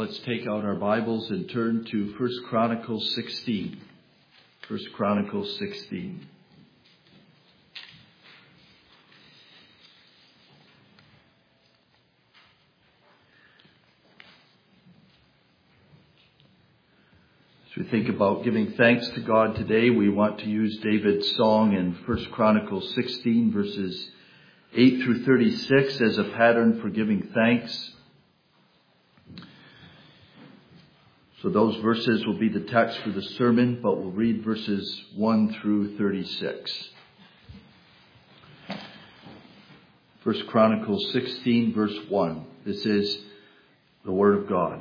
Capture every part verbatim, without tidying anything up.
let's take out our Bibles and turn to First Chronicles sixteen. First Chronicles sixteen. As we think about giving thanks to God today, we want to use David's song in First Chronicles sixteen, verses eight through thirty-six as a pattern for giving thanks. So those verses will be the text for the sermon, but we'll read verses one through thirty-six. First Chronicles sixteen, verse one. This is the Word of God.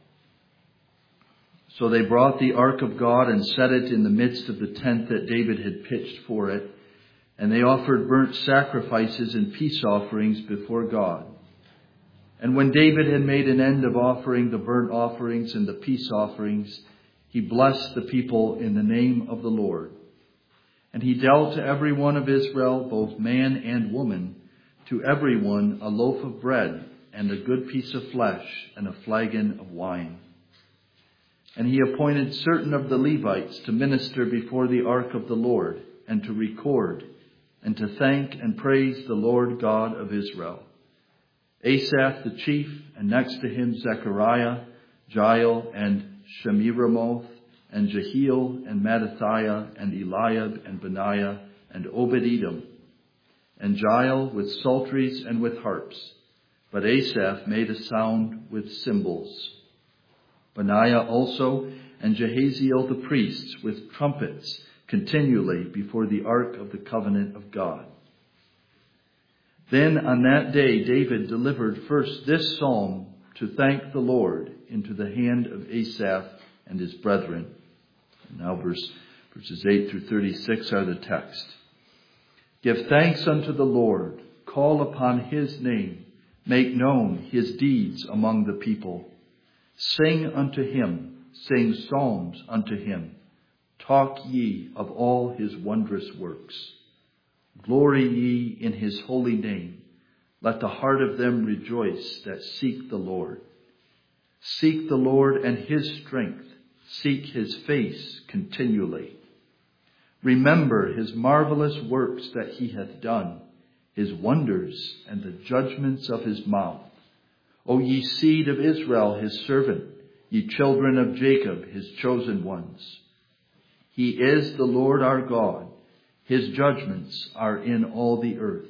So they brought the ark of God and set it in the midst of the tent that David had pitched for it, and they offered burnt sacrifices and peace offerings before God. And when David had made an end of offering the burnt offerings and the peace offerings, he blessed the people in the name of the Lord. And he dealt to every one of Israel, both man and woman, to every one a loaf of bread and a good piece of flesh and a flagon of wine. And he appointed certain of the Levites to minister before the ark of the Lord and to record and to thank and praise the Lord God of Israel. Asaph the chief, and next to him Zechariah, Jael, and Shemiramoth, and Jehiel, and Mattithiah, and Eliab, and Benaiah, and Obed-Edom, and Jael with psalteries and with harps. But Asaph made a sound with cymbals. Benaiah also, and Jehaziel the priests with trumpets continually before the ark of the covenant of God. Then on that day David delivered first this psalm to thank the Lord into the hand of Asaph and his brethren. And now verse, verses eight through thirty-six are the text. Give thanks unto the Lord, call upon his name, make known his deeds among the people. Sing unto him, sing psalms unto him. Talk ye of all his wondrous works. Glory ye in his holy name. Let the heart of them rejoice that seek the Lord. Seek the Lord and his strength. Seek his face continually. Remember his marvelous works that he hath done, his wonders and the judgments of his mouth. O ye seed of Israel, his servant, ye children of Jacob, his chosen ones. He is the Lord our God. His judgments are in all the earth.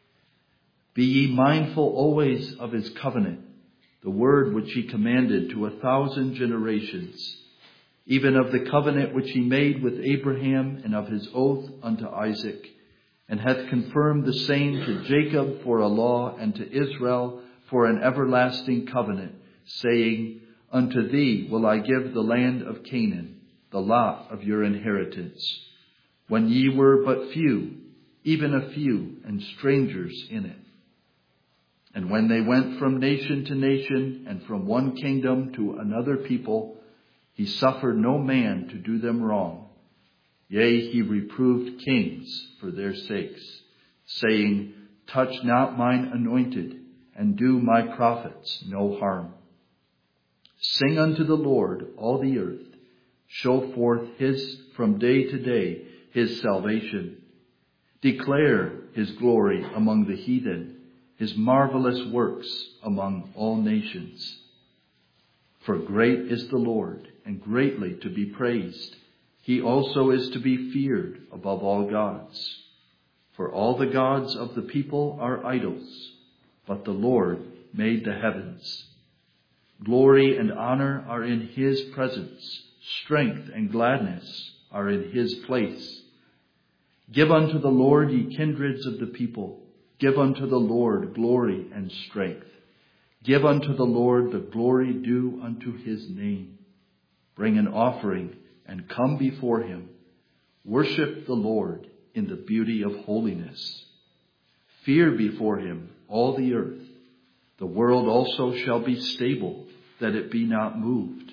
Be ye mindful always of his covenant, the word which he commanded to a thousand generations, even of the covenant which he made with Abraham and of his oath unto Isaac, and hath confirmed the same to Jacob for a law and to Israel for an everlasting covenant, saying, Unto thee will I give the land of Canaan, the lot of your inheritance. When ye were but few, even a few, and strangers in it. And when they went from nation to nation, and from one kingdom to another people, he suffered no man to do them wrong. Yea, he reproved kings for their sakes, saying, Touch not mine anointed, and do my prophets no harm. Sing unto the Lord, all the earth. Show forth his from day to day his salvation. Declare his glory among the heathen, his marvelous works among all nations. For great is the Lord, and greatly to be praised. He also is to be feared above all gods. For all the gods of the people are idols, but the Lord made the heavens. Glory and honor are in his presence. Strength and gladness are in his place. Give unto the Lord, ye kindreds of the people. Give unto the Lord glory and strength. Give unto the Lord the glory due unto his name. Bring an offering and come before him. Worship the Lord in the beauty of holiness. Fear before him all the earth. The world also shall be stable, that it be not moved.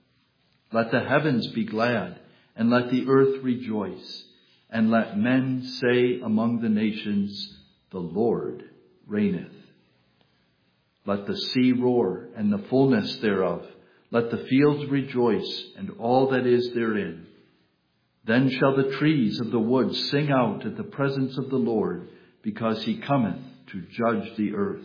Let the heavens be glad, and let the earth rejoice, and let men say among the nations, The Lord reigneth. Let the sea roar, and the fullness thereof, Let the fields rejoice, and all that is therein. Then shall the trees of the wood sing out at the presence of the Lord, because he cometh to judge the earth.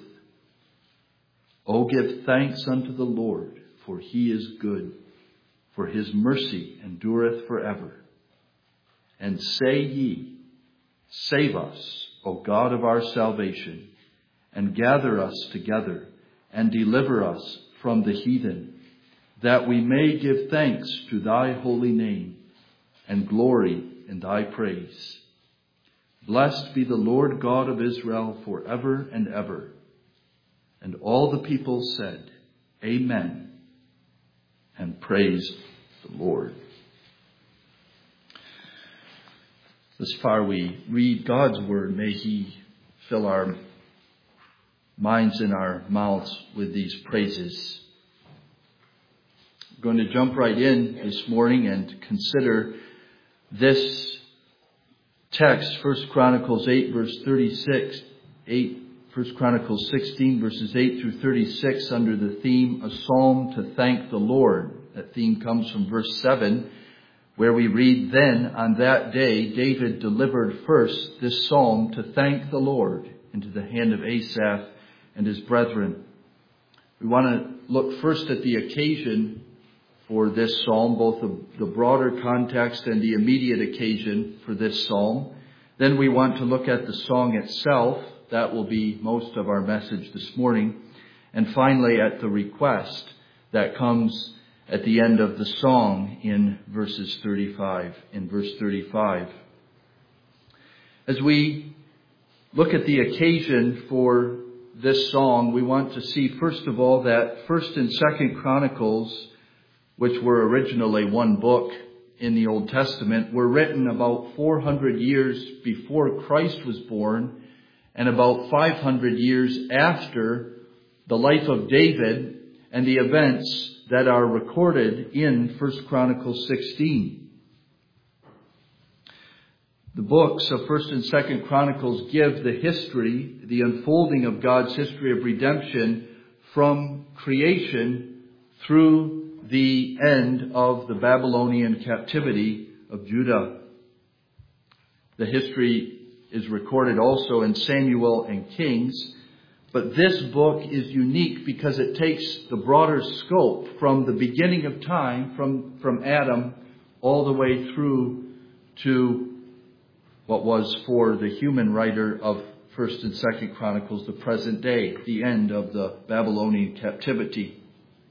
O give thanks unto the Lord, for he is good, for his mercy endureth forever. And say ye, Save us, O God of our salvation, and gather us together, and deliver us from the heathen, that we may give thanks to thy holy name, and glory in thy praise. Blessed be the Lord God of Israel forever and ever. And all the people said, Amen, and praised the Lord. Thus far we read God's word. May he fill our minds and our mouths with these praises. I'm going to jump right in this morning and consider this text, First Chronicles eight, verse thirty-six, eight, First Chronicles sixteen, verses eight through thirty-six, under the theme, A Psalm to Thank the Lord. That theme comes from verse seven, where we read, Then on that day David delivered first this psalm to thank the Lord into the hand of Asaph and his brethren. We want to look first at the occasion for this psalm, both the, the broader context and the immediate occasion for this psalm. Then we want to look at the song itself. That will be most of our message this morning. And finally at the request that comes at the end of the song in verses thirty-five, in verse thirty-five. As we look at the occasion for this song, we want to see first of all that First and Second Chronicles, which were originally one book in the Old Testament, were written about four hundred years before Christ was born and about five hundred years after the life of David and the events that are recorded in First Chronicles sixteen. The books of First and Second Chronicles give the history, the unfolding of God's history of redemption from creation through the end of the Babylonian captivity of Judah. The history is recorded also in Samuel and Kings. But this book is unique because it takes the broader scope from the beginning of time, from, from Adam, all the way through to what was for the human writer of First and Second Chronicles, the present day, the end of the Babylonian captivity.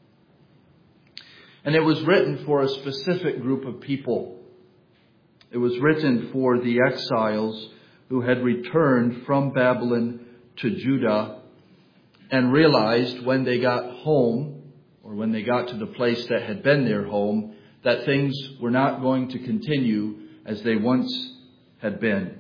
And it was written for a specific group of people. It was written for the exiles who had returned from Babylon to Judah and realized when they got home, or when they got to the place that had been their home, that things were not going to continue as they once had been.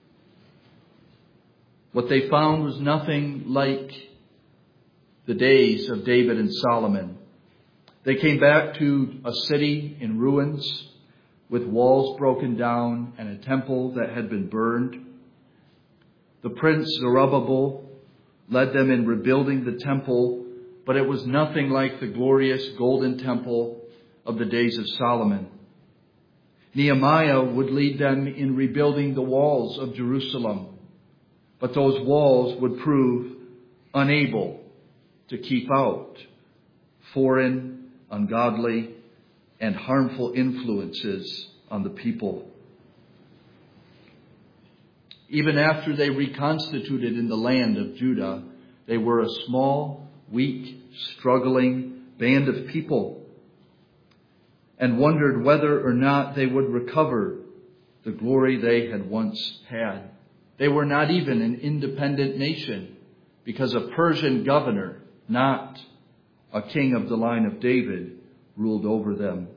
What they found was nothing like the days of David and Solomon. They came back to a city in ruins with walls broken down and a temple that had been burned. The prince Zerubbabel led them in rebuilding the temple, but it was nothing like the glorious golden temple of the days of Solomon. Nehemiah would lead them in rebuilding the walls of Jerusalem, but those walls would prove unable to keep out foreign, ungodly, and harmful influences on the people. Even after they reconstituted in the land of Judah, they were a small, weak, struggling band of people and wondered whether or not they would recover the glory they had once had. They were not even an independent nation because a Persian governor, not a king of the line of David, ruled over them.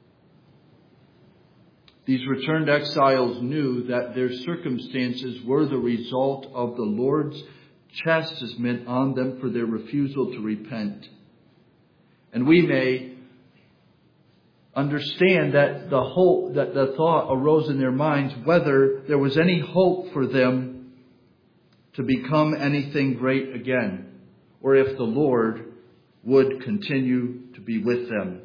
These returned exiles knew that their circumstances were the result of the Lord's chastisement on them for their refusal to repent. And we may understand that the hope, that the thought arose in their minds whether there was any hope for them to become anything great again, or if the Lord would continue to be with them.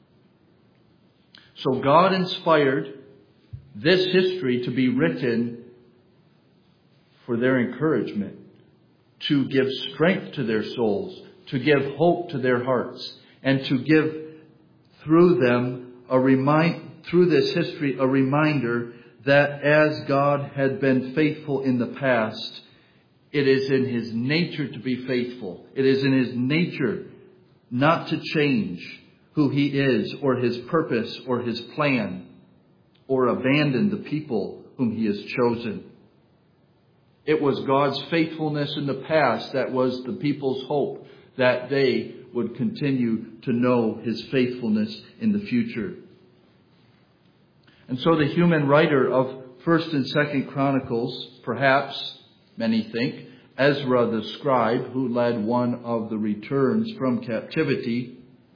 So God inspired this history to be written for their encouragement, to give strength to their souls, to give hope to their hearts, and to give through them a remind through this history a reminder that as God had been faithful in the past, it is in His nature to be faithful. It is in His nature not to change who He is or His purpose or His plan or abandon the people whom He has chosen. It was God's faithfulness in the past that was the people's hope, that they would continue to know His faithfulness in the future. And so the human writer of First and Second Chronicles, perhaps, many think, Ezra the scribe, who led one of the returns from captivity,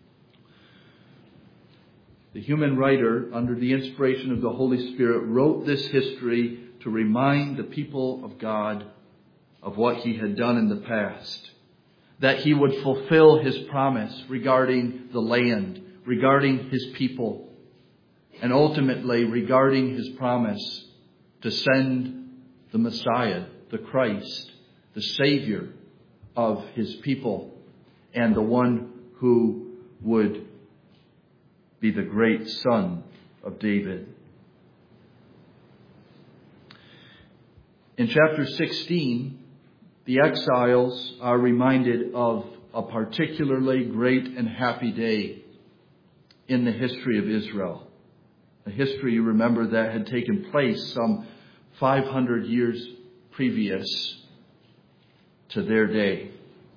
the human writer, under the inspiration of the Holy Spirit, wrote this history to remind the people of God of what He had done in the past, that He would fulfill His promise regarding the land, regarding His people, and ultimately regarding His promise to send the Messiah, the Christ, the Savior of His people, and the one who would be the great Son of David. In chapter sixteen, the exiles are reminded of a particularly great and happy day in the history of Israel. A history, you remember, that had taken place some five hundred years previous to their day.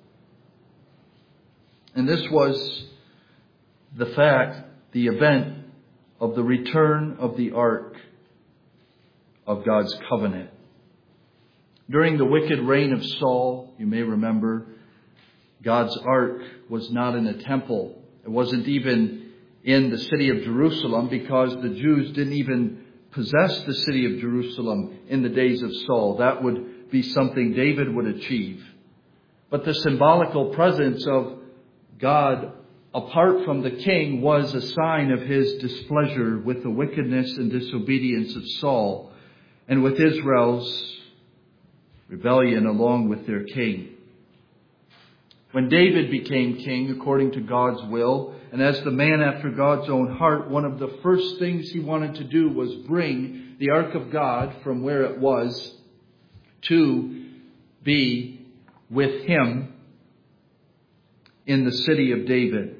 And this was the fact, the event of the return of the Ark of God's covenant. During the wicked reign of Saul, you may remember, God's Ark was not in a temple. It wasn't even in the city of Jerusalem, because the Jews didn't even possess the city of Jerusalem in the days of Saul. That would be something David would achieve. But the symbolical presence of God apart from the king was a sign of His displeasure with the wickedness and disobedience of Saul, and with Israel's rebellion along with their king. When David became king according to God's will, and as the man after God's own heart, one of the first things he wanted to do was bring the Ark of God from where it was to be with him in the city of David.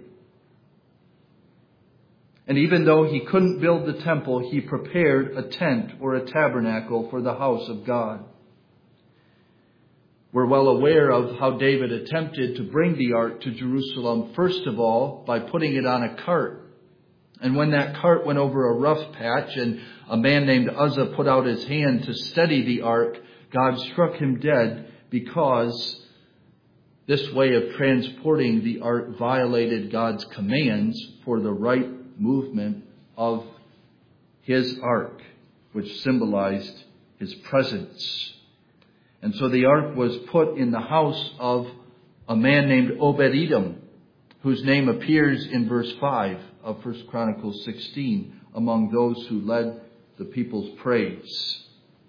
And even though he couldn't build the temple, he prepared a tent or a tabernacle for the house of God. We're well aware of how David attempted to bring the ark to Jerusalem, first of all, by putting it on a cart. And when that cart went over a rough patch and a man named Uzzah put out his hand to steady the ark, God struck him dead, because this way of transporting the ark violated God's commands for the right movement of His ark, which symbolized His presence. And so the ark was put in the house of a man named Obed-Edom, whose name appears in verse five of First Chronicles sixteen, among those who led the people's praise.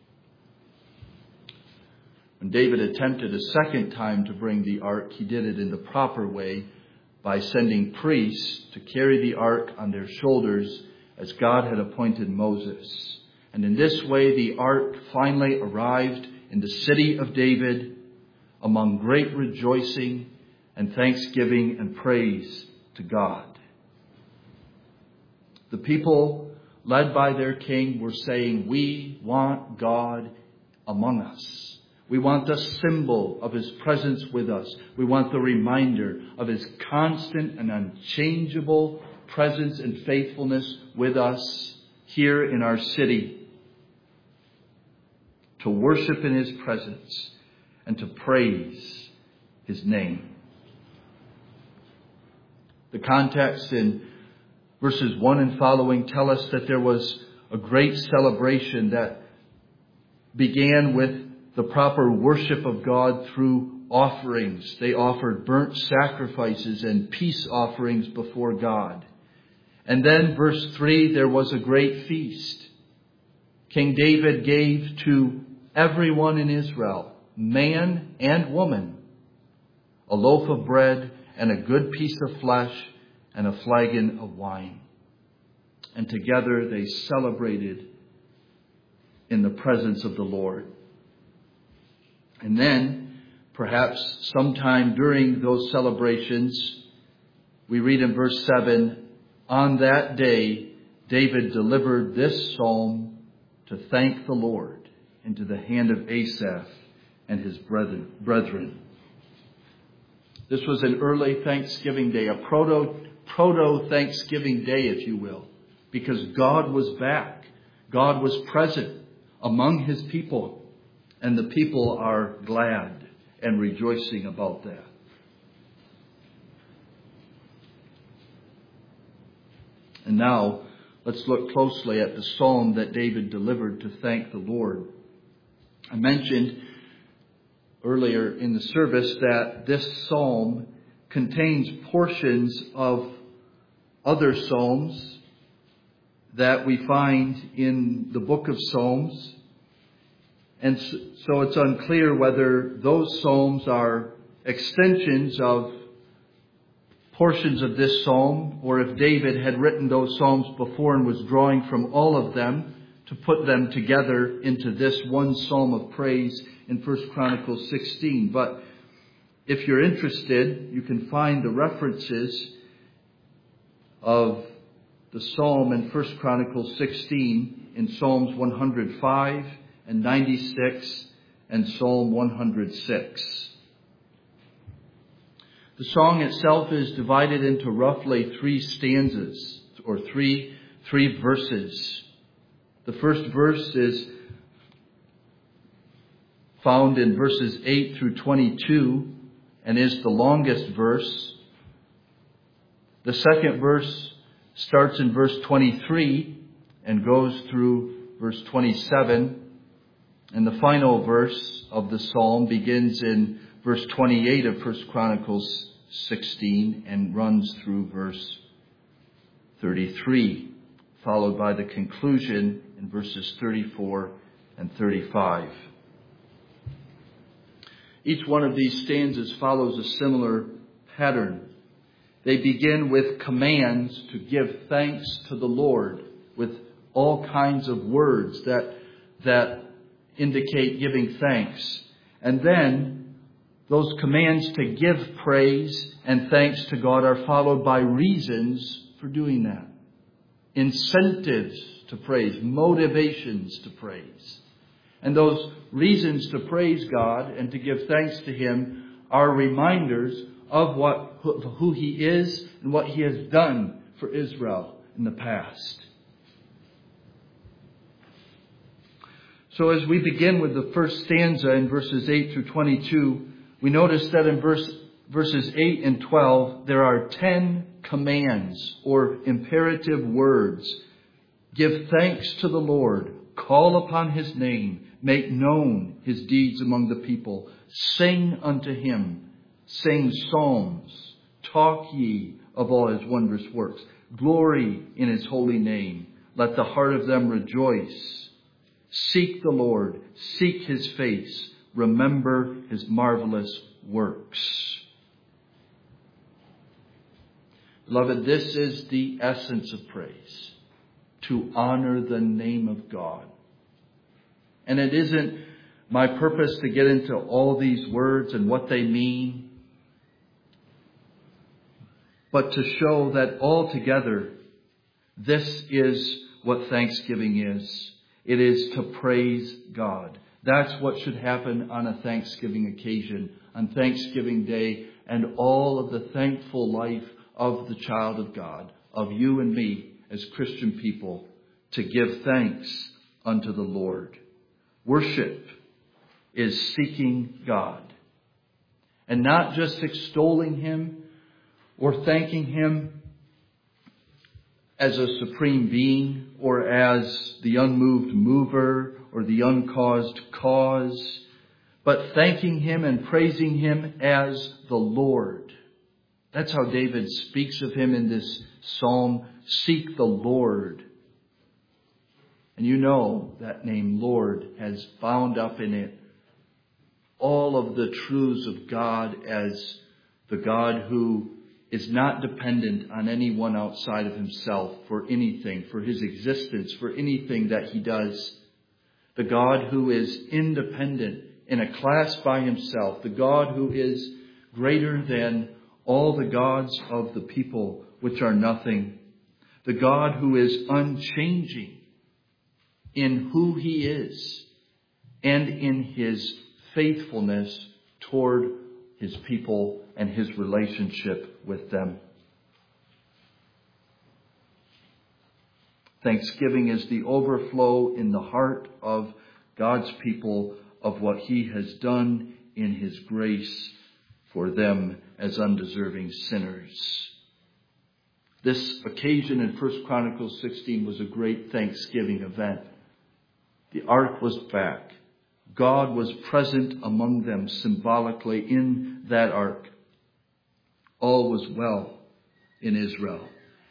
When David attempted a second time to bring the ark, he did it in the proper way by sending priests to carry the ark on their shoulders as God had appointed Moses. And in this way, the ark finally arrived in the city of David among great rejoicing and thanksgiving and praise to God. The people, led by their king, were saying, "We want God among us. We want the symbol of His presence with us. We want the reminder of His constant and unchangeable presence and faithfulness with us here in our city, to worship in His presence and to praise His name." The context in verses one and following tell us that there was a great celebration that began with the proper worship of God through offerings. They offered burnt sacrifices and peace offerings before God. And then verse three, there was a great feast. King David gave to everyone in Israel, man and woman, a loaf of bread and a good piece of flesh and a flagon of wine. And together they celebrated in the presence of the Lord. And then, perhaps sometime during those celebrations, we read in verse seven, on that day, David delivered this psalm to thank the Lord into the hand of Asaph and his brethren. This was an early Thanksgiving day, a proto, proto-Thanksgiving day, if you will, because God was back. God was present among his people, and the people are glad and rejoicing about that. And now, let's look closely at the psalm that David delivered to thank the Lord. I mentioned earlier in the service that this psalm contains portions of other psalms that we find in the book of Psalms. And so it's unclear whether those psalms are extensions of portions of this psalm, or if David had written those psalms before and was drawing from all of them to put them together into this one psalm of praise in First Chronicles sixteen. But if you're interested, you can find the references of the psalm in First Chronicles sixteen in Psalms one hundred five and ninety-six and Psalm one hundred six. The song itself is divided into roughly three stanzas, or three, three verses. The first verse is found in verses eight through twenty-two and is the longest verse. The second verse starts in verse twenty-three and goes through verse twenty-seven. And the final verse of the psalm begins in verse twenty-eight of First Chronicles sixteen and runs through verse thirty-three, followed by the conclusion in verses thirty-four and thirty-five. Each one of these stanzas follows a similar pattern. They begin with commands to give thanks to the Lord with all kinds of words that, that indicate giving thanks. And then those commands to give praise and thanks to God are followed by reasons for doing that. Incentives to praise, motivations to praise. And those reasons to praise God and to give thanks to Him are reminders of what who He is and what He has done for Israel in the past. So as we begin with the first stanza in verses eight through twenty-two, we notice that in verse, verses eight and twelve, there are ten commands or imperative words. Give thanks to the Lord. Call upon His name. Make known His deeds among the people. Sing unto Him. Sing psalms. Talk ye of all His wondrous works. Glory in His holy name. Let the heart of them rejoice. Seek the Lord. Seek His face. Remember His marvelous works. Beloved, this is the essence of praise. To honor the name of God. And it isn't my purpose to get into all these words and what they mean, but to show that altogether, this is what thanksgiving is. It is to praise God. That's what should happen on a Thanksgiving occasion, on Thanksgiving Day, and all of the thankful life of the child of God, of you and me as Christian people, to give thanks unto the Lord. Worship is seeking God and not just extolling Him or thanking Him as a supreme being or as the unmoved mover or the uncaused cause, but thanking him and praising him as the Lord. That's how David speaks of him in this psalm. Seek the Lord. And you know that name Lord has bound up in it all of the truths of God as the God who is not dependent on anyone outside of himself for anything, for his existence, for anything that he does. The God who is independent in a class by himself. The God who is greater than all the gods of the people, which are nothing. The God who is unchanging in who he is and in his faithfulness toward his people and his relationship with them. Thanksgiving is the overflow in the heart of God's people of what he has done in his grace for them as undeserving sinners. This occasion in First Chronicles sixteen was a great Thanksgiving event. The ark was back. God was present among them symbolically in that ark. All was well in Israel.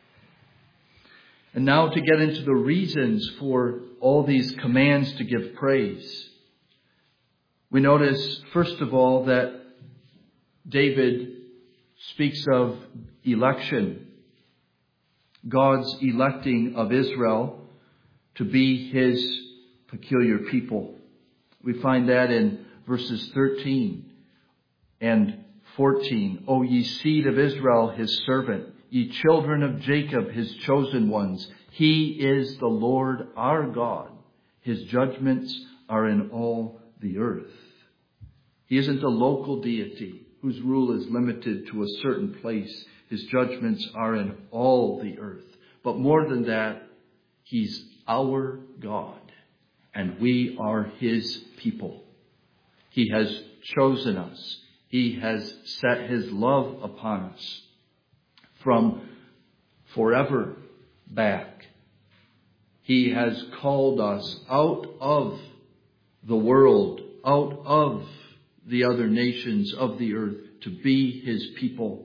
And now to get into the reasons for all these commands to give praise. We notice, first of all, that David speaks of election. God's electing of Israel to be his peculiar people. We find that in verses thirteen and fourteen. O ye seed of Israel, his servant, ye children of Jacob, his chosen ones. He is the Lord our God. His judgments are in all the earth. He isn't a local deity whose rule is limited to a certain place. His judgments are in all the earth. But more than that, he's our God, and we are his people. He has chosen us. He has set his love upon us from forever back. He has called us out of the world, out of the other nations of the earth, to be his people.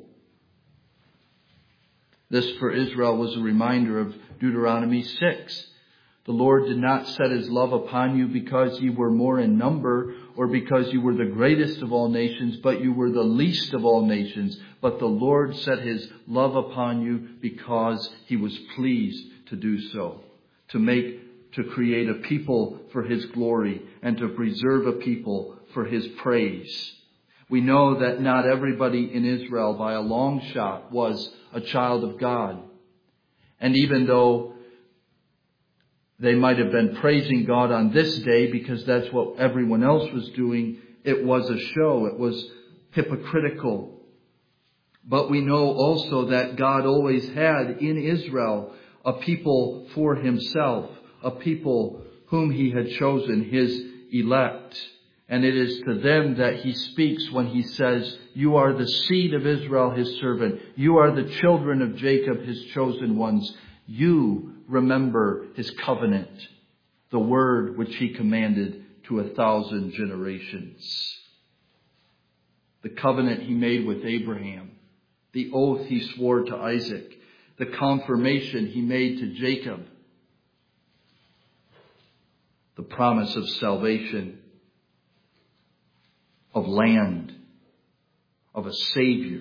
This for Israel was a reminder of Deuteronomy six. The Lord did not set his love upon you because you were more in number or because you were the greatest of all nations, but you were the least of all nations. But the Lord set his love upon you because he was pleased to do so, to make, to create a people for his glory and to preserve a people for his praise. We know that not everybody in Israel by a long shot was a child of God. And even though they might have been praising God on this day because that's what everyone else was doing, it was a show. It was hypocritical. But we know also that God always had in Israel a people for himself, a people whom he had chosen, his elect. And it is to them that he speaks when he says, you are the seed of Israel, his servant. You are the children of Jacob, his chosen ones. You remember his covenant, the word which he commanded to a thousand generations. The covenant he made with Abraham, the oath he swore to Isaac, the confirmation he made to Jacob, the promise of salvation, of land, of a Savior.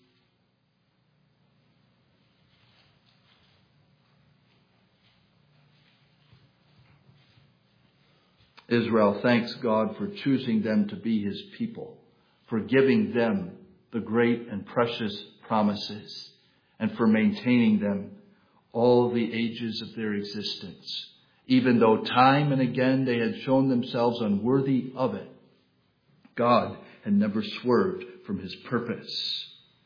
Israel thanks God for choosing them to be his people, for giving them the great and precious promises, and for maintaining them all the ages of their existence. Even though time and again they had shown themselves unworthy of it, God had never swerved from his purpose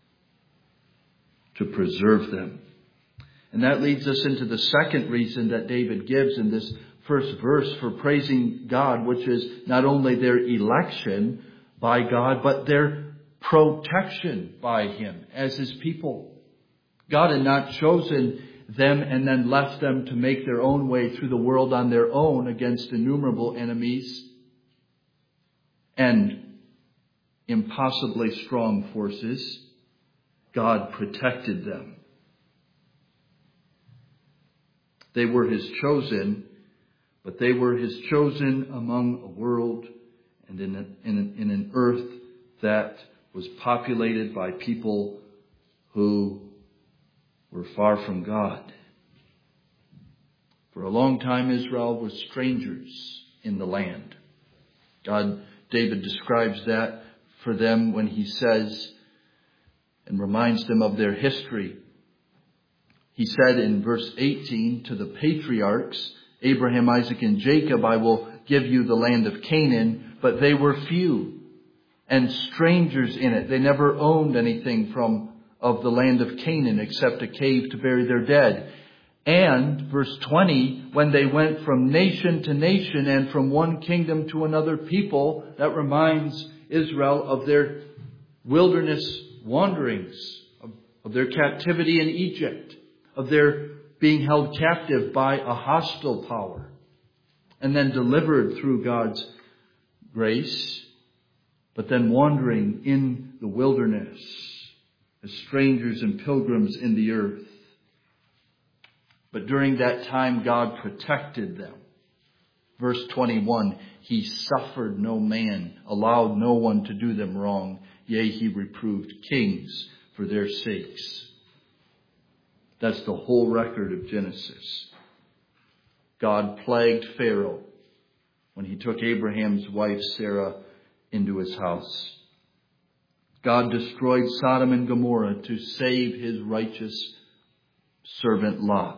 to preserve them. And that leads us into the second reason that David gives in this first verse for praising God, which is not only their election by God, but their protection by him as his people. God had not chosen them and then left them to make their own way through the world on their own against innumerable enemies. and impossibly strong forces, God protected them. They were his chosen, but they were his chosen among a world and in, a, in, a, in an earth that was populated by people who were far from God. For a long time, Israel was strangers in the land. God, David describes that for them when he says and reminds them of their history. He said in verse eighteen to the patriarchs, Abraham, Isaac, and Jacob, I will give you the land of Canaan, but they were few and strangers in it. They never owned anything from of the land of Canaan except a cave to bury their dead. And, verse twenty, when they went from nation to nation and from one kingdom to another people, that reminds Israel of their wilderness wanderings, of, of their captivity in Egypt, of their being held captive by a hostile power, and then delivered through God's grace, but then wandering in the wilderness as strangers and pilgrims in the earth. But during that time, God protected them. Verse twenty-one, he suffered no man, allowed no one to do them wrong. Yea, he reproved kings for their sakes. That's the whole record of Genesis. God plagued Pharaoh when he took Abraham's wife Sarah into his house. God destroyed Sodom and Gomorrah to save his righteous servant Lot.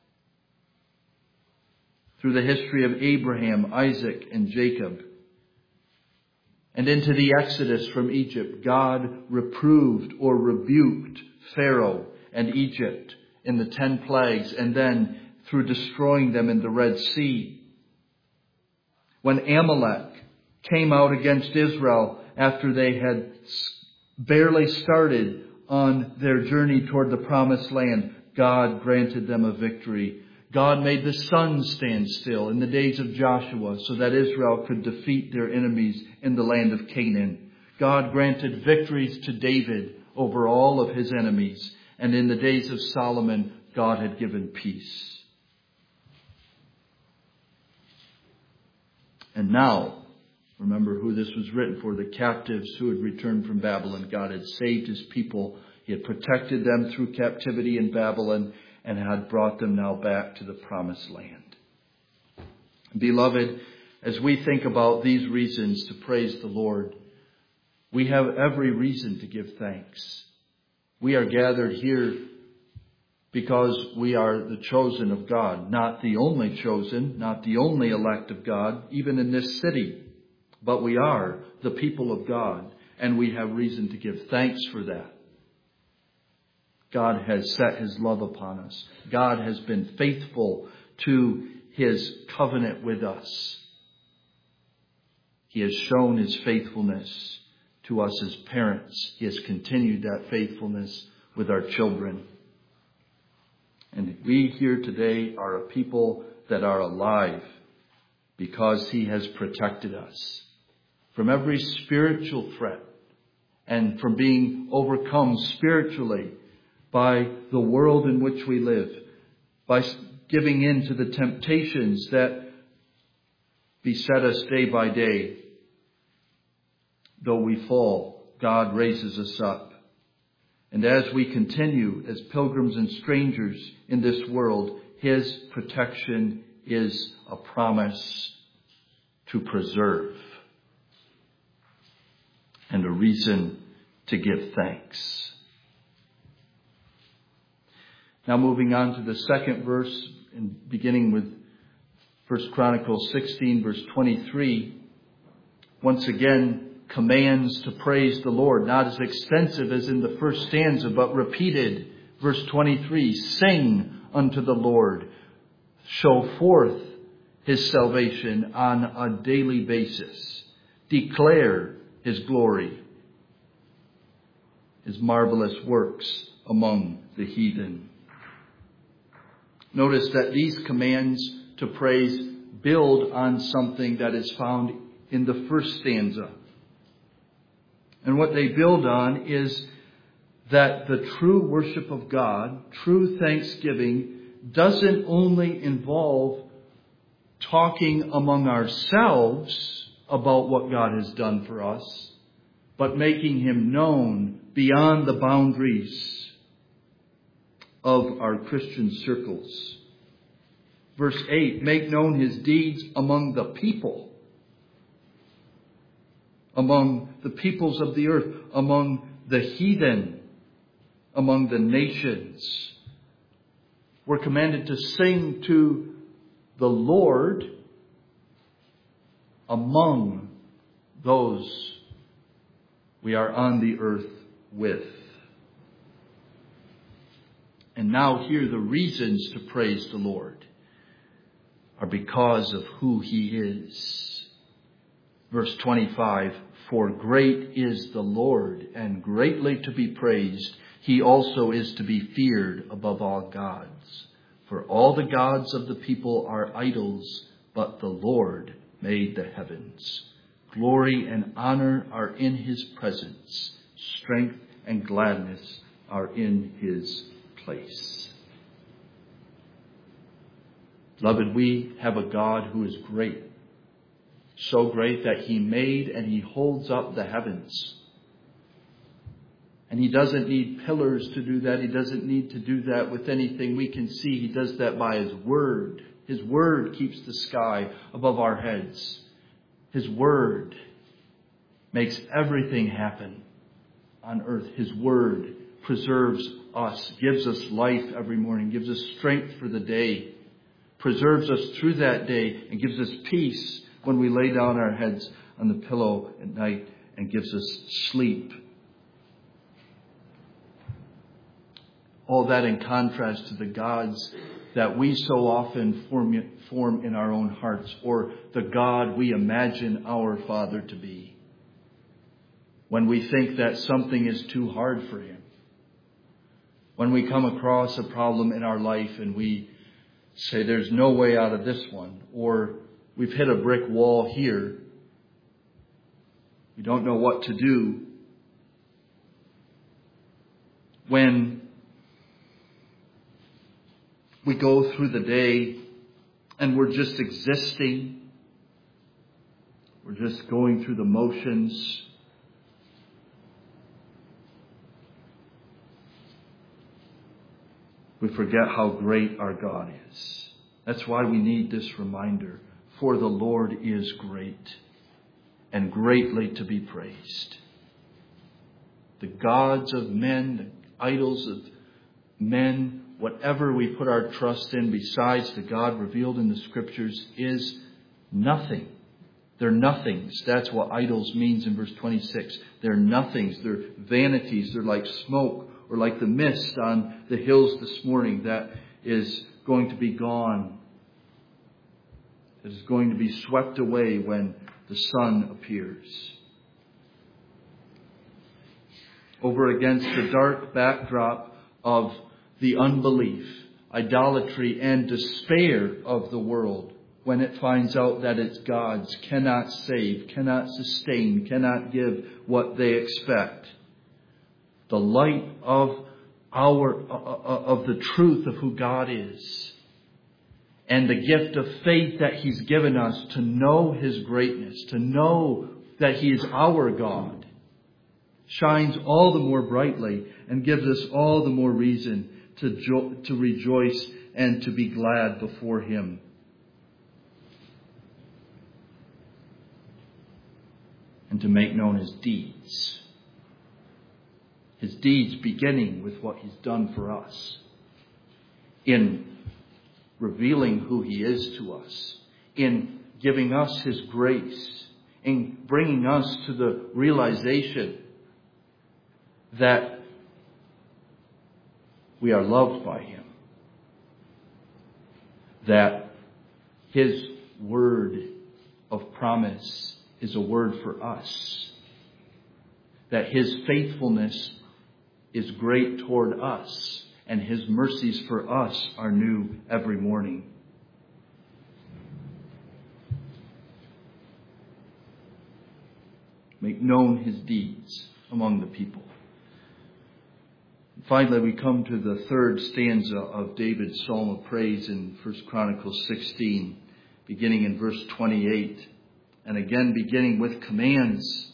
Through the history of Abraham, Isaac, and Jacob, and into the Exodus from Egypt, God reproved or rebuked Pharaoh and Egypt in the ten plagues, and then through destroying them in the Red Sea. When Amalek came out against Israel after they had barely started on their journey toward the promised land, God granted them a victory. God made the sun stand still in the days of Joshua so that Israel could defeat their enemies in the land of Canaan. God granted victories to David over all of his enemies. And in the days of Solomon, God had given peace. And now, remember who this was written for, the captives who had returned from Babylon. God had saved his people. He had protected them through captivity in Babylon and had brought them now back to the promised land. Beloved, as we think about these reasons to praise the Lord, we have every reason to give thanks. We are gathered here because we are the chosen of God, not the only chosen, not the only elect of God, even in this city. But we are the people of God, and we have reason to give thanks for that. God has set his love upon us. God has been faithful to his covenant with us. He has shown his faithfulness to us as parents. He has continued that faithfulness with our children. And we here today are a people that are alive because he has protected us from every spiritual threat and from being overcome spiritually by the world in which we live, by giving in to the temptations that beset us day by day. Though we fall, God raises us up. And as we continue as pilgrims and strangers in this world, his protection is a promise to preserve and a reason to give thanks. Now moving on to the second verse, and beginning with First Chronicles sixteen, verse twenty-three. Once again, commands to praise the Lord, not as extensive as in the first stanza, but repeated. Verse twenty-three, sing unto the Lord. Show forth his salvation on a daily basis. Declare his glory, his marvelous works among the heathen. Notice that these commands to praise build on something that is found in the first stanza And what they build on is that the true worship of God, true thanksgiving, doesn't only involve talking among ourselves about what God has done for us, but making Him known beyond the boundaries of our Christian circles. Verse eight, make known His deeds among the people, among the peoples of the earth, among the heathen, among the nations. We're commanded to sing to the Lord among those we are on the earth with. And now here the reasons to praise the Lord are because of who He is. Verse twenty-five, for great is the Lord and greatly to be praised. He also is to be feared above all gods. For all the gods of the people are idols, but the Lord made the heavens. Glory and honor are in His presence. Strength and gladness are in His place. Beloved, we have a God who is great. So great that He made and He holds up the heavens. And He doesn't need pillars to do that. He doesn't need to do that with anything we can see. He does that by His Word. His Word keeps the sky above our heads. His Word makes everything happen on earth. His Word preserves us, gives us life every morning, gives us strength for the day, preserves us through that day, and gives us peace when we lay down our heads on the pillow at night, and gives us sleep. All that in contrast to the gods that we so often form, form in our own hearts, or the God we imagine our Father to be, when we think that something is too hard for Him. When we come across a problem in our life and we say there's no way out of this one, or we've hit a brick wall here, we don't know what to do. When we go through the day and we're just existing, we're just going through the motions, we forget how great our God is. That's why we need this reminder. For the Lord is great and greatly to be praised. The gods of men, the idols of men, whatever we put our trust in besides the God revealed in the Scriptures is nothing. They're nothings. That's what idols means in verse twenty-six. They're nothings. They're vanities. They're like smoke, or like the mist on the hills this morning that is going to be gone. It is going to be swept away when the sun appears. Over against the dark backdrop of the unbelief, idolatry, and despair of the world, when it finds out that its gods cannot save, cannot sustain, cannot give what they expect, the light of our of the truth of who God is, and the gift of faith that He's given us to know His greatness, to know that He is our God, shines all the more brightly and gives us all the more reason to jo- to rejoice and to be glad before Him. And to make known His deeds. His deeds beginning with what He's done for us, in revealing who He is to us, in giving us His grace, in bringing us to the realization that we are loved by Him, that His word of promise is a word for us, that His faithfulness is great toward us, and His mercies for us are new every morning. Make known His deeds. among the people. Finally, we come to the third stanza of David's Psalm of Praise in First Chronicles sixteen, beginning in verse twenty-eight, and again beginning with commands.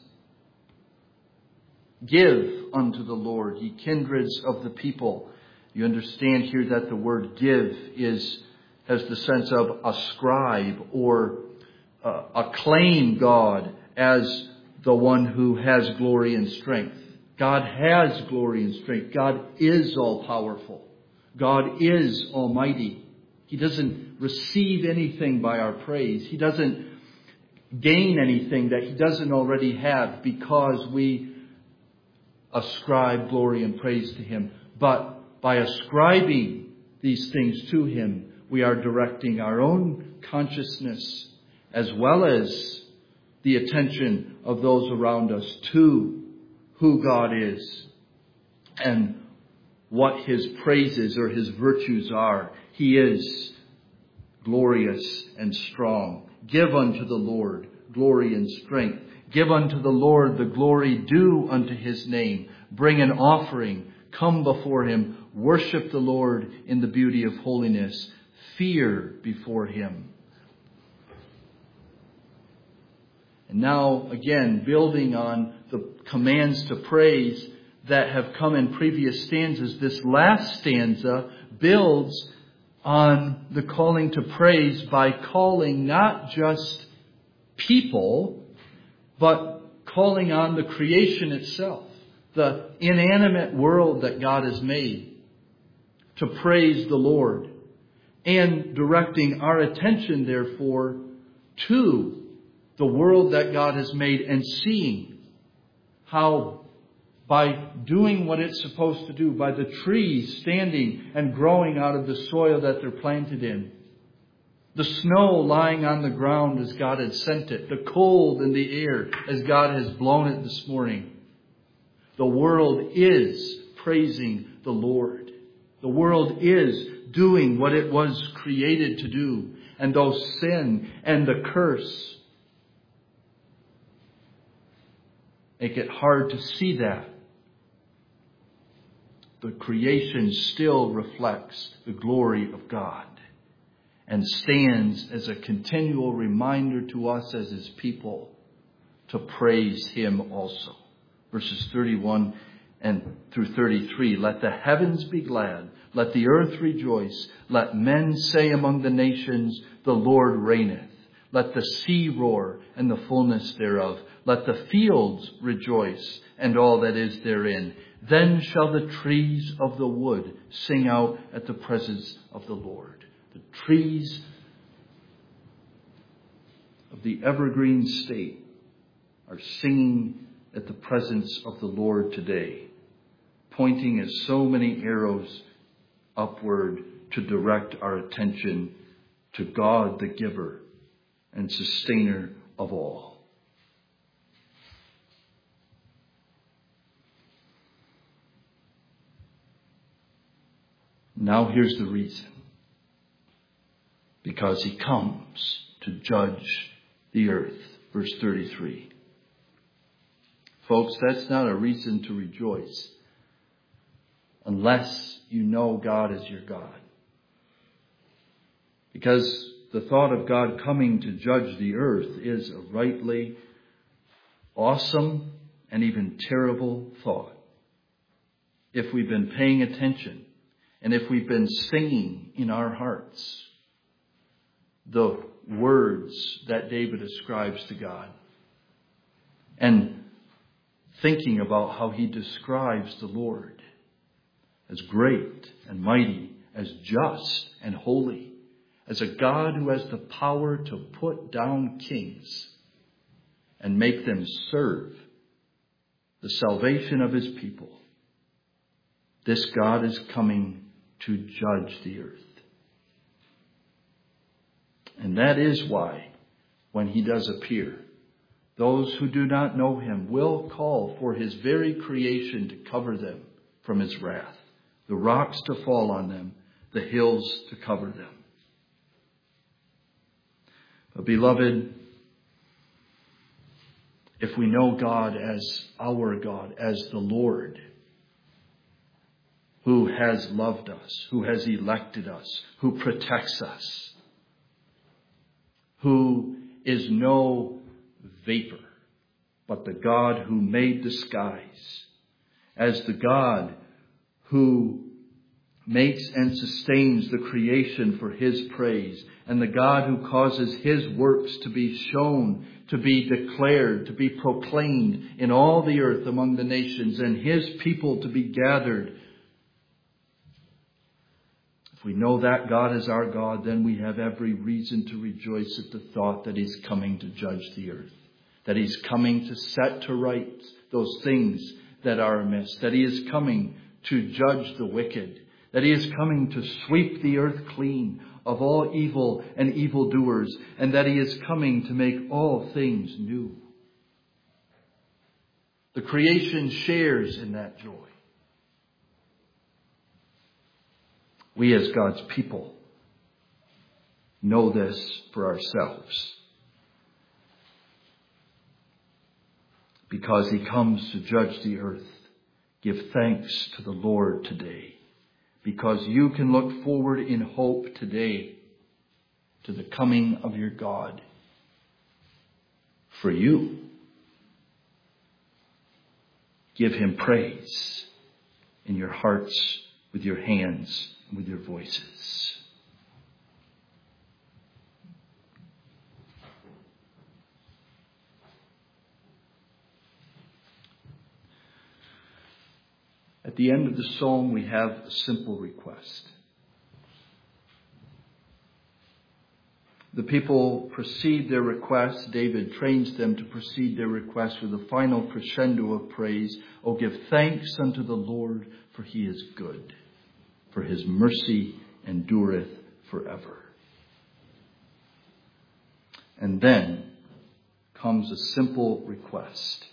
Give unto the Lord, ye kindreds of the people. You understand here that the word give is has the sense of ascribe or uh, acclaim God as the one who has glory and strength. God has glory and strength. God is all-powerful. God is almighty. He doesn't receive anything by our praise. He doesn't gain anything that he doesn't already have because we ascribe glory and praise to him. But by ascribing these things to him, we are directing our own consciousness as well as the attention of those around us to who God is and what his praises or his virtues are. He is glorious and strong. Give unto the Lord glory and strength. Give unto the Lord the glory due unto his name. Bring an offering. Come before him. Worship the Lord in the beauty of holiness. Fear before him. And now, again, building on the commands to praise that have come in previous stanzas, this last stanza builds on the calling to praise by calling not just people, but calling on the creation itself, the inanimate world that God has made, to praise the Lord, and directing our attention, therefore, to the world that God has made and seeing how by doing what it's supposed to do, by the trees standing and growing out of the soil that they're planted in, the snow lying on the ground as God had sent it, the cold in the air as God has blown it this morning, the world is praising the Lord. The world is doing what it was created to do. And though sin and the curse make it hard to see that, the creation still reflects the glory of God and stands as a continual reminder to us as his people to praise him also. Verses thirty-one and through thirty-three, let the heavens be glad, let the earth rejoice, let men say among the nations, the Lord reigneth. Let the sea roar and the fullness thereof. Let the fields rejoice and all that is therein. Then shall the trees of the wood sing out at the presence of the Lord. The trees of the evergreen state are singing at the presence of the Lord today, pointing as so many arrows upward to direct our attention to God, the giver and sustainer of all. Now here's the reason. Because he comes to judge the earth. Verse thirty-three. Folks, that's not a reason to rejoice unless you know God as your God. Because the thought of God coming to judge the earth is a rightly awesome and even terrible thought. If we've been paying attention and if we've been singing in our hearts the words that David ascribes to God and thinking about how he describes the Lord as great and mighty, as just and holy, as a God who has the power to put down kings and make them serve the salvation of his people. This God is coming to judge the earth. And that is why, when he does appear, those who do not know him will call for his very creation to cover them from his wrath, the rocks to fall on them, the hills to cover them. But beloved, if we know God as our God, as the Lord, who has loved us, who has elected us, who protects us, who is no vapor, but the God who made the skies, as the God who makes and sustains the creation for his praise, and the God who causes his works to be shown, to be declared, to be proclaimed in all the earth among the nations, and his people to be gathered. If we know that God is our God, then we have every reason to rejoice at the thought that he's coming to judge the earth, that he's coming to set to rights those things that are amiss, that he is coming to judge the wicked, that he is coming to sweep the earth clean of all evil and evildoers, and that he is coming to make all things new. The creation shares in that joy. We as God's people know this for ourselves, because he comes to judge the earth. Give thanks to the Lord today, because you can look forward in hope today to the coming of your God for you. Give him praise in your hearts, with your hands, and with your voices. At the end of the psalm, we have a simple request. The people proceed their request. David trains them to proceed their request with a final crescendo of praise. Oh, give thanks unto the Lord, for he is good, for his mercy endureth forever. And then comes a simple request.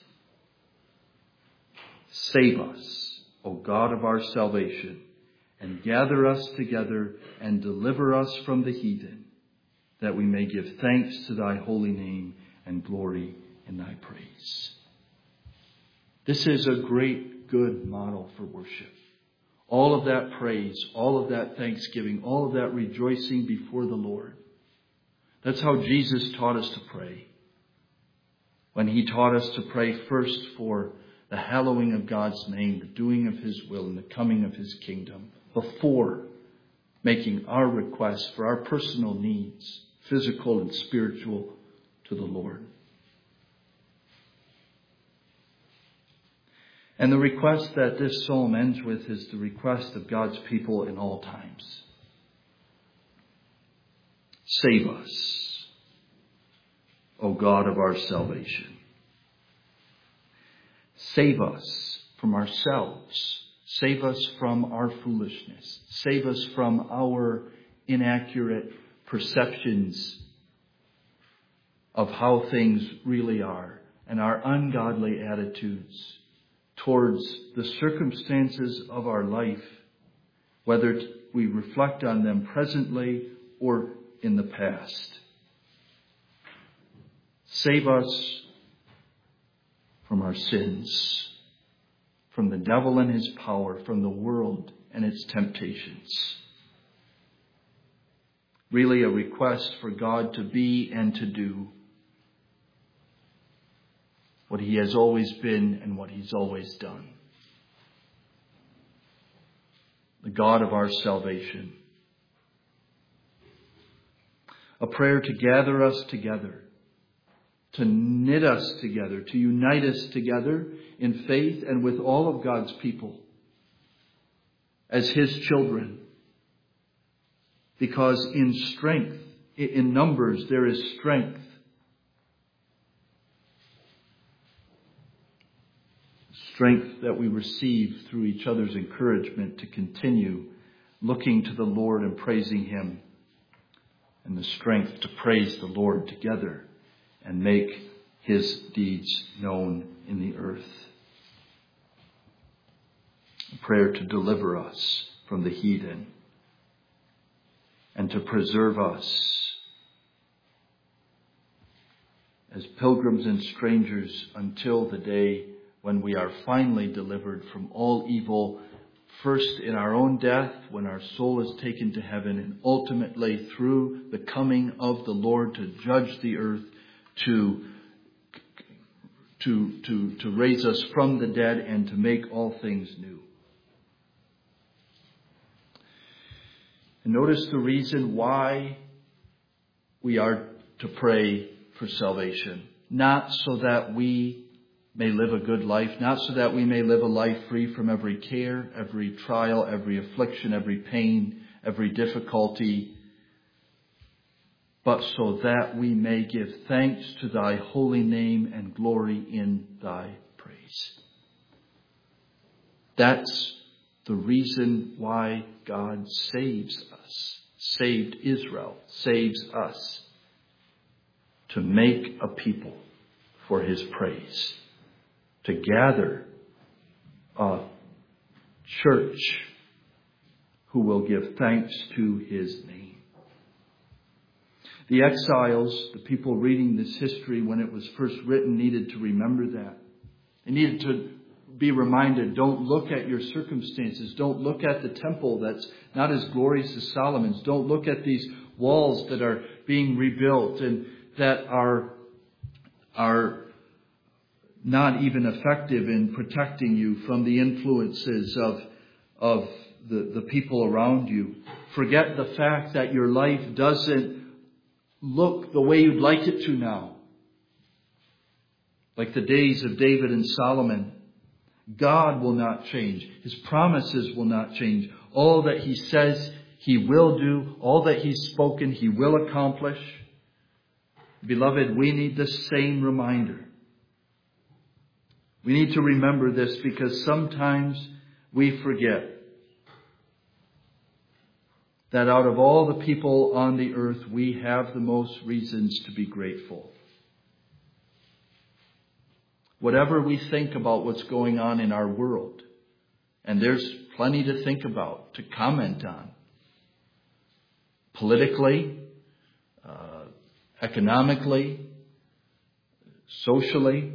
Save us, O God of our salvation, and gather us together and deliver us from the heathen, that we may give thanks to thy holy name and glory in thy praise. This is a great, good model for worship. All of that praise, all of that thanksgiving, all of that rejoicing before the Lord. That's how Jesus taught us to pray. When he taught us to pray first for the hallowing of God's name, the doing of his will, and the coming of his kingdom, before making our requests for our personal needs, physical and spiritual, to the Lord. And the request that this psalm ends with is the request of God's people in all times. Save us, O God of our salvation. Save us from ourselves. Save us from our foolishness. Save us from our inaccurate perceptions of how things really are, and our ungodly attitudes towards the circumstances of our life, whether we reflect on them presently or in the past. Save us from our sins, from the devil and his power, from the world and its temptations. Really a request for God to be and to do what he has always been and what he's always done. The God of our salvation. A prayer to gather us together, to knit us together, to unite us together in faith and with all of God's people as his children. Because in strength, in numbers, there is strength. Strength that we receive through each other's encouragement to continue looking to the Lord and praising him. And the strength to praise the Lord together and make his deeds known in the earth. A prayer to deliver us from the heathen and to preserve us as pilgrims and strangers until the day when we are finally delivered from all evil, first in our own death, when our soul is taken to heaven, and ultimately through the coming of the Lord to judge the earth, to, to, to, to raise us from the dead and to make all things new. And notice the reason why we are to pray for salvation. Not so that we may live a good life, not so that we may live a life free from every care, every trial, every affliction, every pain, every difficulty, but so that we may give thanks to thy holy name and glory in thy praise. That's the reason why God saves us, saved Israel, saves us, to make a people for his praise. To gather a church who will give thanks to his name. The exiles, the people reading this history when it was first written, needed to remember that. They needed to be reminded, don't look at your circumstances. Don't look at the temple that's not as glorious as Solomon's. Don't look at these walls that are being rebuilt and that are, are not even effective in protecting you from the influences of, of the, the people around you. Forget the fact that your life doesn't look the way you'd like it to now. Like the days of David and Solomon. God will not change. His promises will not change. All that he says he will do, all that he's spoken, he will accomplish. Beloved, we need the same reminder. We need to remember this because sometimes we forget that out of all the people on the earth, we have the most reasons to be grateful. Whatever we think about what's going on in our world, and there's plenty to think about, to comment on, politically, uh, economically, socially,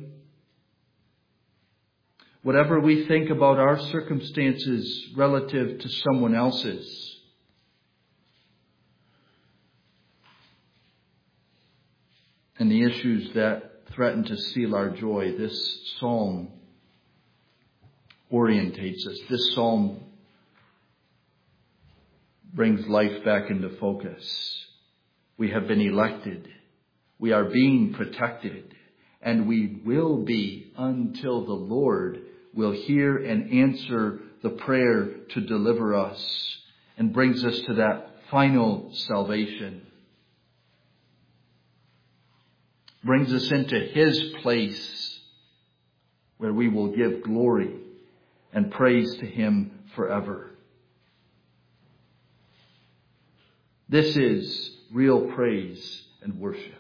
whatever we think about our circumstances relative to someone else's, and the issues that threaten to steal our joy, this psalm orientates us. This psalm brings life back into focus. We have been elected. We are being protected. And we will be until the Lord will hear and answer the prayer to deliver us and brings us to that final salvation. Brings us into his place where we will give glory and praise to him forever. This is real praise and worship.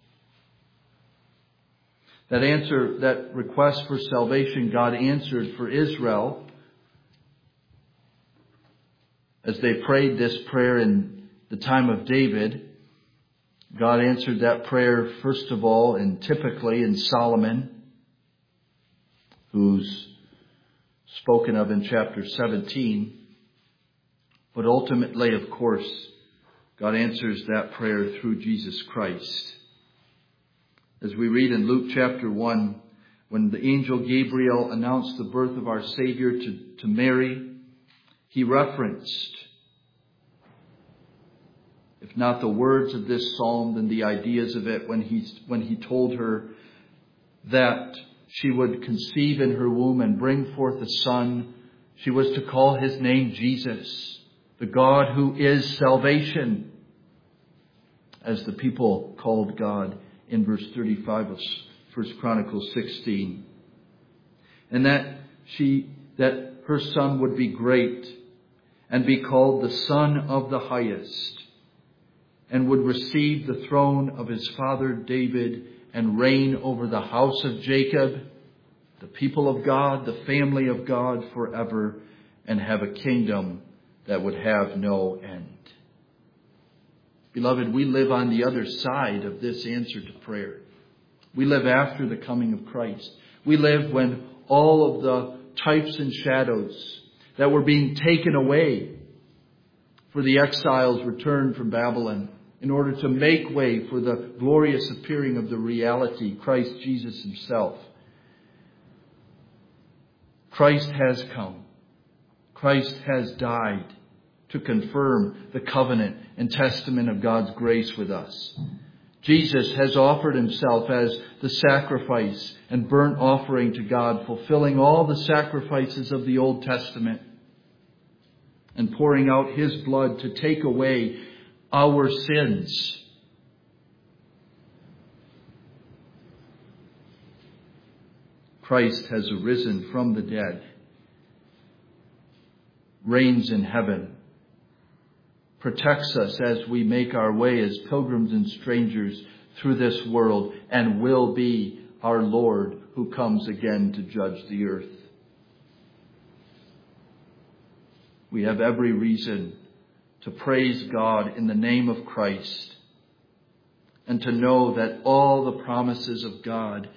That answer, that request for salvation, God answered for Israel as they prayed this prayer in the time of David. God answered that prayer first of all and typically in Solomon, who's spoken of in chapter seventeen. But ultimately, of course, God answers that prayer through Jesus Christ. As we read in Luke chapter one, when the angel Gabriel announced the birth of our Savior to, to Mary, he referenced, if not the words of this psalm, then the ideas of it when he, when he told her that she would conceive in her womb and bring forth a son. She was to call his name Jesus, the God who is salvation, as the people called God in verse thirty-five of First Chronicles sixteen. And that she, that her son would be great and be called the Son of the Highest, and would receive the throne of his father David and reign over the house of Jacob, the people of God, the family of God forever, and have a kingdom that would have no end. Beloved, we live on the other side of this answer to prayer. We live after the coming of Christ. We live when all of the types and shadows that were being taken away for the exiles returned from Babylon in order to make way for the glorious appearing of the reality, Christ Jesus himself. Christ has come. Christ has died to confirm the covenant and testament of God's grace with us. Jesus has offered himself as the sacrifice and burnt offering to God, fulfilling all the sacrifices of the Old Testament and pouring out his blood to take away our sins. Christ has arisen from the dead, reigns in heaven, protects us as we make our way as pilgrims and strangers through this world, and will be our Lord who comes again to judge the earth. We have every reason to praise God in the name of Christ and to know that all the promises of God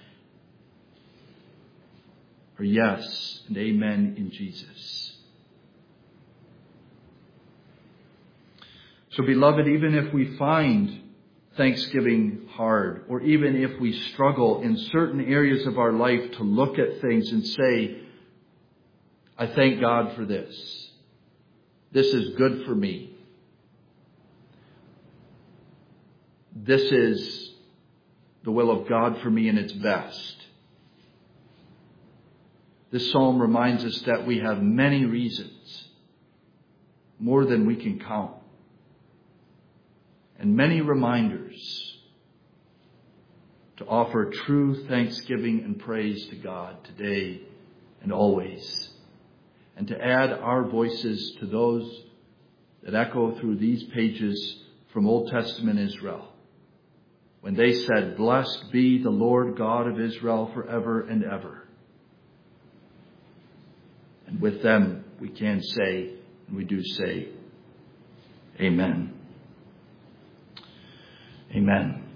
are yes and amen in Jesus. So, beloved, even if we find Thanksgiving hard, or even if we struggle in certain areas of our life to look at things and say, I thank God for this. This is good for me. This is the will of God for me and it's best. This psalm reminds us that we have many reasons, more than we can count, and many reminders to offer true thanksgiving and praise to God today and always, and to add our voices to those that echo through these pages from Old Testament Israel, when they said, "Blessed be the Lord God of Israel forever and ever." And with them we can say, and we do say, Amen. Amen.